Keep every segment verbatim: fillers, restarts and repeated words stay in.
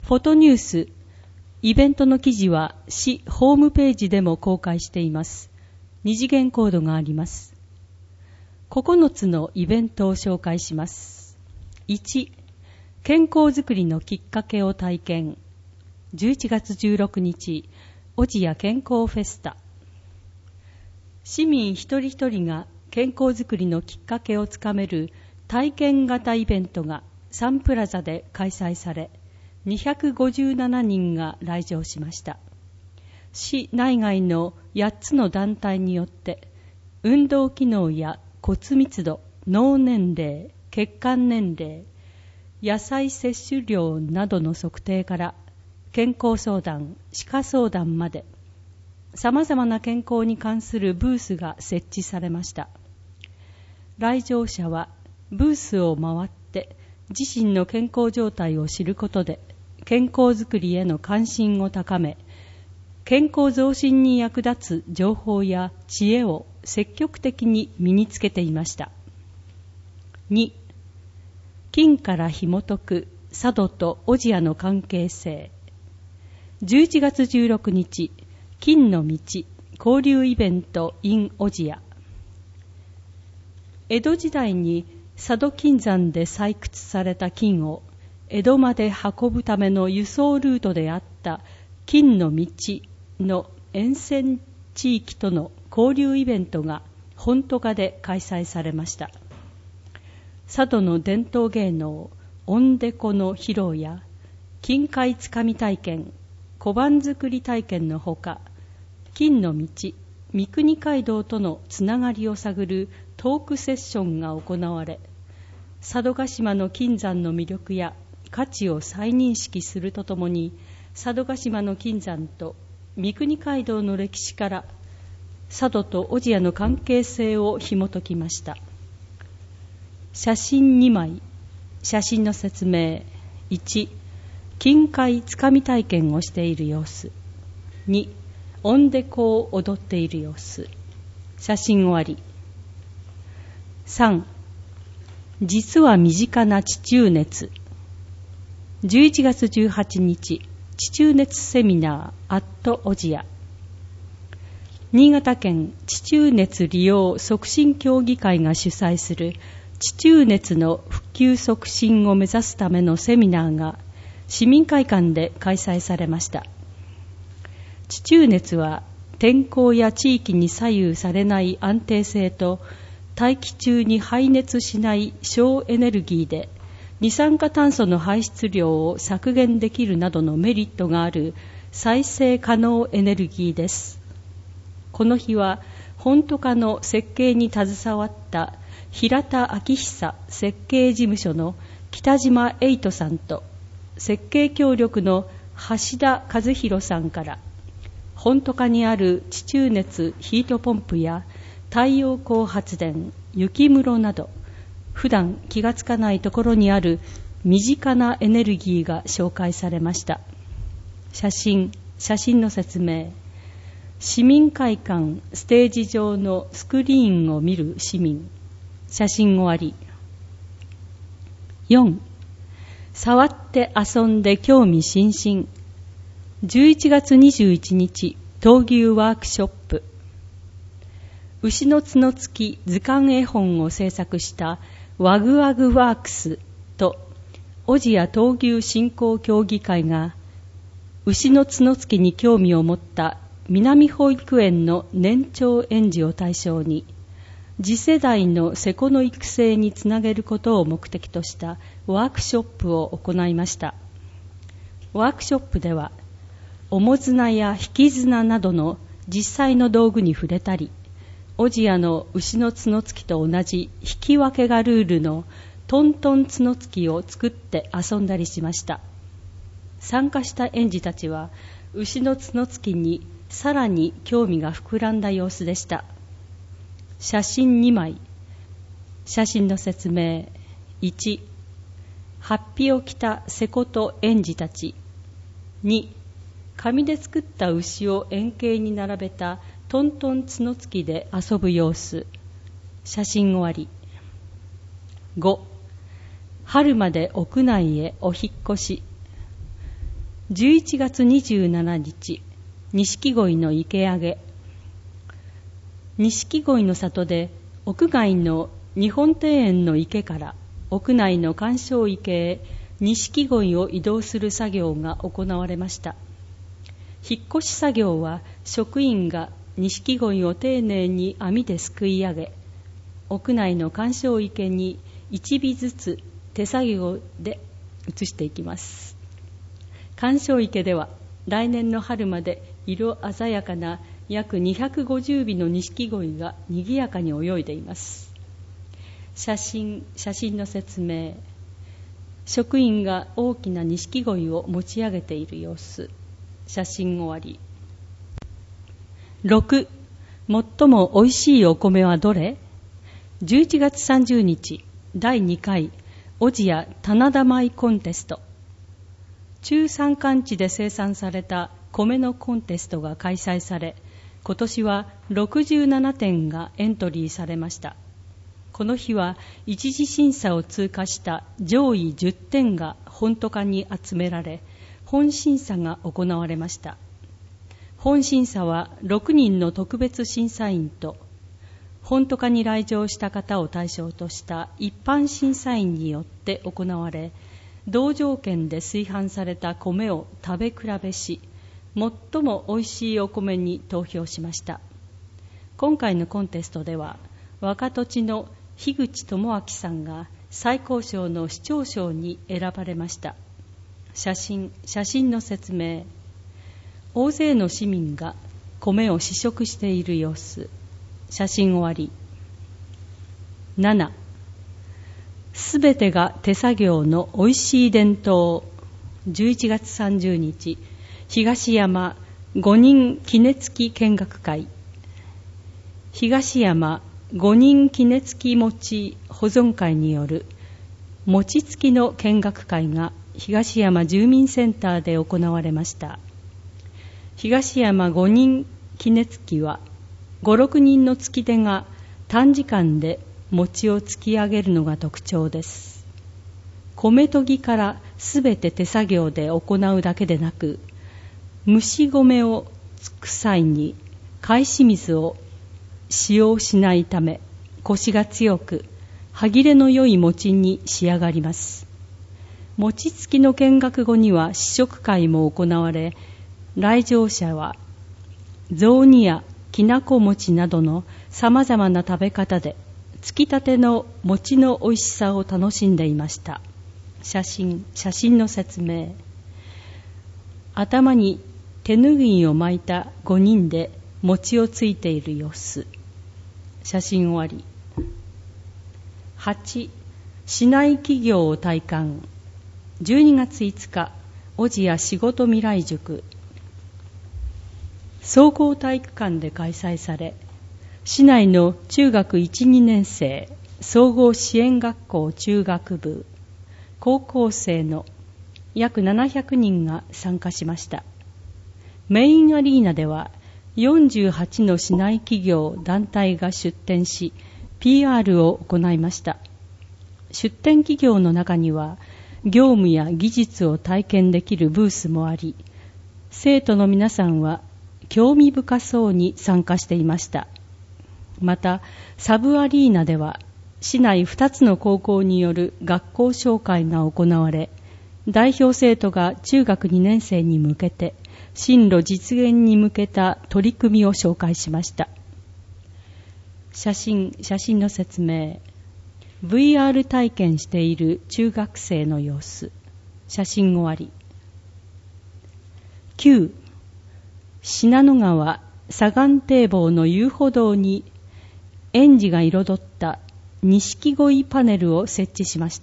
フォトニュース、イベントの記事は市ホームページでも公開しています。二次元コードがあります。ここのつのイベントを紹介します。いち、健康づくりのきっかけを体験。じゅういちがつじゅうろくにち、小千谷健康フェスタ。市民一人一人が健康づくりのきっかけをつかめる体験型イベントがサンプラザで開催され、にひゃくごじゅうななにんが来場しました。市内外のやっつの団体によって運動機能や骨密度、脳年齢、血管年齢、野菜摂取量などの測定から健康相談、歯科相談までさまざまな健康に関するブースが設置されました。来場者はブースを回って自身の健康状態を知ることで健康づくりへの関心を高め、健康増進に役立つ情報や知恵を積極的に身につけていました。に、菌から紐解く佐渡と小千谷の関係性。じゅういちがつじゅうろくにち、菌の道交流イベント in 小千谷。江戸時代に佐渡金山で採掘された金を江戸まで運ぶための輸送ルートであった金の道の沿線地域との交流イベントが本土化で開催されました。佐渡の伝統芸能おんでこの披露や金塊つかみ体験、小判作り体験のほか、金の道、三国街道とのつながりを探るトークセッションが行われ、佐渡島の金山の魅力や価値を再認識するとともに、佐渡島の金山と三国街道の歴史から佐渡と小千谷の関係性を紐解きました。写真にまい、写真の説明。いち、金塊つかみ体験をしている様子。に、おんでこを踊っている様子。写真終わり。さん、実は身近な地中熱。じゅういちがつじゅうはちにち、地中熱セミナーアット小千谷。新潟県地中熱利用促進協議会が主催する地中熱の普及促進を目指すためのセミナーが市民会館で開催されました。地中熱は天候や地域に左右されない安定性と大気中に排熱しない省エネルギーで二酸化炭素の排出量を削減できるなどのメリットがある再生可能エネルギーです。この日は本土化の設計に携わった平田昭久設計事務所の北島エイトさんと設計協力の橋田和弘さんから本土化にある地中熱ヒートポンプや太陽光発電、雪室など普段気がつかないところにある身近なエネルギーが紹介されました。写真、写真の説明。市民会館ステージ上のスクリーンを見る市民。写真終わり。よん、触って遊んで興味津々。じゅういちがつにじゅういちにち、闘牛ワークショップ。牛の角付き図鑑絵本を制作したワグワグワークスと小千谷闘牛振興協議会が牛の角付きに興味を持った南保育園の年長園児を対象に次世代の瀬古の育成につなげることを目的としたワークショップを行いました。ワークショップでは重綱や引き綱などの実際の道具に触れたり、小千谷の牛の角突きと同じ引き分けがルールのトントン角突きを作って遊んだりしました。参加した園児たちは牛の角突きにさらに興味が膨らんだ様子でした。写真にまい。写真の説明。いち、法被を着た瀬古と園児たち。に、紙で作った牛を円形に並べたトントン角突きで遊ぶ様子。写真終わり。ご、春まで屋内へお引っ越し。 じゅういちがつにじゅうしちにち、錦鯉の池上げ。錦鯉の里で屋外の日本庭園の池から屋内の観賞池へ錦鯉を移動する作業が行われました。引っ越し作業は職員が錦鯉を丁寧に網ですくい上げ、屋内の観賞池にいち尾ずつ手作業で移していきます。観賞池では来年の春まで色鮮やかな約にひゃくごじゅうびの錦鯉がにぎやかに泳いでいます。写真、写真の説明。職員が大きな錦鯉を持ち上げている様子。写真終わり。ろく. 最もおいしいお米はどれ？じゅういちがつさんじゅうにち、だいにかい小千谷棚田米コンテスト。中山間地で生産された米のコンテストが開催され、今年はろくじゅうななてんがエントリーされました。この日は一次審査を通過した上位じゅってんが本都課に集められ、本審査が行われました。本審査はろくにんの特別審査員と、本都課に来場した方を対象とした一般審査員によって行われ、同条件で炊飯された米を食べ比べし、最もおいしいお米に投票しました。今回のコンテストでは、若土地の樋口智明さんが最高賞の市長賞に選ばれました。写真、写真の説明。大勢の市民が米を試食している様子。写真終わり。なな. すべてが手作業のおいしい伝統。じゅういちがつさんじゅうにち、東山ごにん杵つき見学会。東山ごにん杵つき餅保存会による餅つきの見学会が東山住民センターで行われました。東山ごにん杵つきはご、ろくにんのつき手が短時間で餅をつき上げるのが特徴です。米研ぎからすべて手作業で行うだけでなく、蒸し米をつく際に返し水を使用しないため、コシが強く歯切れの良い餅に仕上がります。餅つきの見学後には試食会も行われ、来場者は雑煮やきなこ餅などのさまざまな食べ方でつきたての餅の美味しさを楽しんでいました。写真、写真の説明。頭に手ぬぐいを巻いたごにんで餅をついている様子。写真終わり。はち. 市内企業を体感。じゅうにがついつか、小千谷仕事未来塾。総合体育館で開催され、市内の中学いち、にねんせい、総合支援学校中学部、高校生の約ななひゃくにんが参加しました。メインアリーナではよんじゅうはちの市内企業団体が出展し、ピーアール を行いました。出展企業の中には、業務や技術を体験できるブースもあり、生徒の皆さんは興味深そうに参加していました。また、サブアリーナでは、市内ふたつの高校による学校紹介が行われ、代表生徒が中学にねんせいに向けて、進路実現に向けた取り組みを紹介しました。写真、写真の説明。ブイアール 体験している中学生の様子。写真終わり。きゅう. 信濃川左岸堤防の遊歩道に園児が彩った錦鯉パネルを設置しました。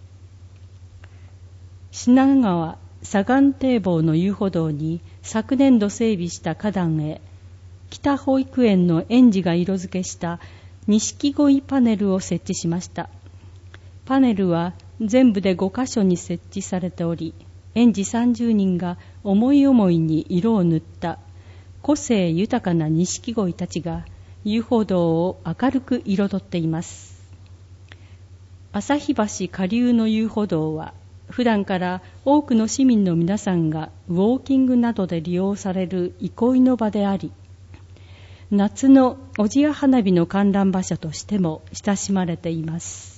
信濃川左岸堤防の遊歩道に昨年度整備した花壇へ、北保育園の園児が色付けした錦鯉パネルを設置しました。パネルは全部でごかしょに設置されており、園児さんじゅうにんが思い思いに色を塗った個性豊かな錦鯉たちが遊歩道を明るく彩っています。旭橋下流の遊歩道は普段から多くの市民の皆さんがウォーキングなどで利用される憩いの場であり、夏の小千谷花火の観覧場所としても親しまれています。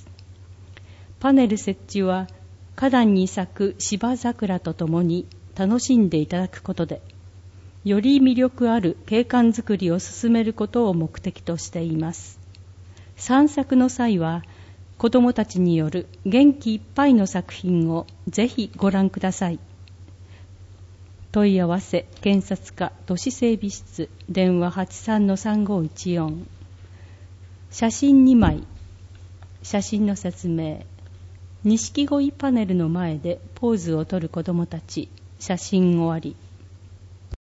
パネル設置は花壇に咲く芝桜とともに楽しんでいただくことで、より魅力ある景観づくりを進めることを目的としています。散策の際は子どもたちによる元気いっぱいの作品をぜひご覧ください。問い合わせ検察課都市整備室、電話 はちさんのさんごいちよん。写真にまい。写真の説明。錦鯉パネルの前でポーズをとる子どもたち。写真終わり。